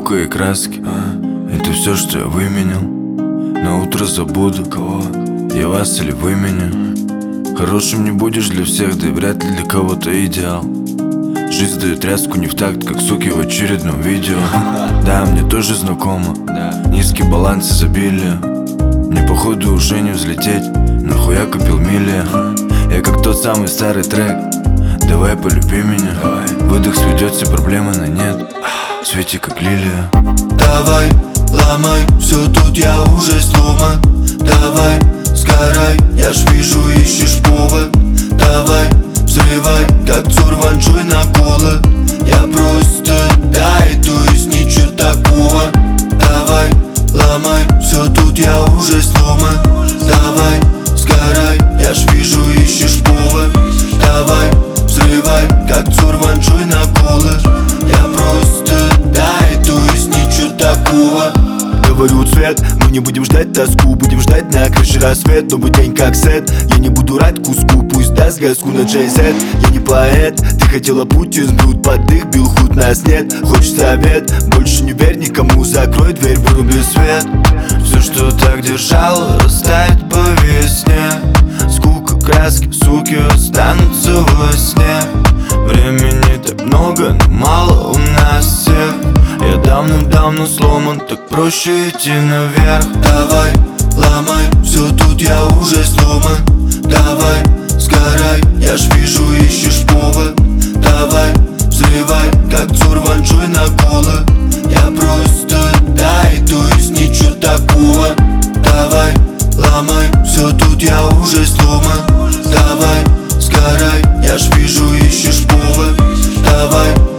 скука и краски. Это все, что я выменял. На утро забуду, кого я, вас или вы меня. Хорошим не будешь для всех, да и вряд ли для кого-то идеал. Жизнь дает тряску не в такт, как суки в очередном видео. Да, мне тоже знакомо. Низкий баланс изобилия. Мне походу уже не взлететь. Нахуя купил мили? Я как тот самый старый трек. Давай полюби меня. Выдох сведет все проблемы на нет. Свети как лилия. Давай, ломай, все тут я уже сломан. Давай, сгорай, я ж вижу, ищешь повод. Давай, взрывай, как Цурванчой на колы. Я просто дай, то есть ничего такого. Давай, ломай, все тут я уже сломан. Давай, сгорай, я ж вижу, ищешь повод. Давай, взрывай, как Цурванчой на колы. Я просто дай, то есть ничего такого. Говорю цвет, мы не будем ждать тоску. Будем ждать на крыше рассвет. Новый день как сет. Я не буду рать куску, пусть даст газку на JZ. Я не поэт, ты хотела Путин сбрут под их, бил худ, нас нет. Хочешь совет, больше не верь никому. Закрой дверь, выруби свет. Все, что так держало, растает по весне. Скука, краски, суки останутся во сне. Времени так много, но мало у нас всех. Я давным-давно сломан, так проще идти наверх. Давай, ломай, все тут я уже сломан. Давай, сгорай, я ж вижу, ищешь повод. Давай, взрывай, как Цурванчой на колы. Я просто дай, то есть ничего такого. Давай, ломай, все тут я уже сломан. Давай, сгорай, я ж вижу, ищешь повод. Давай,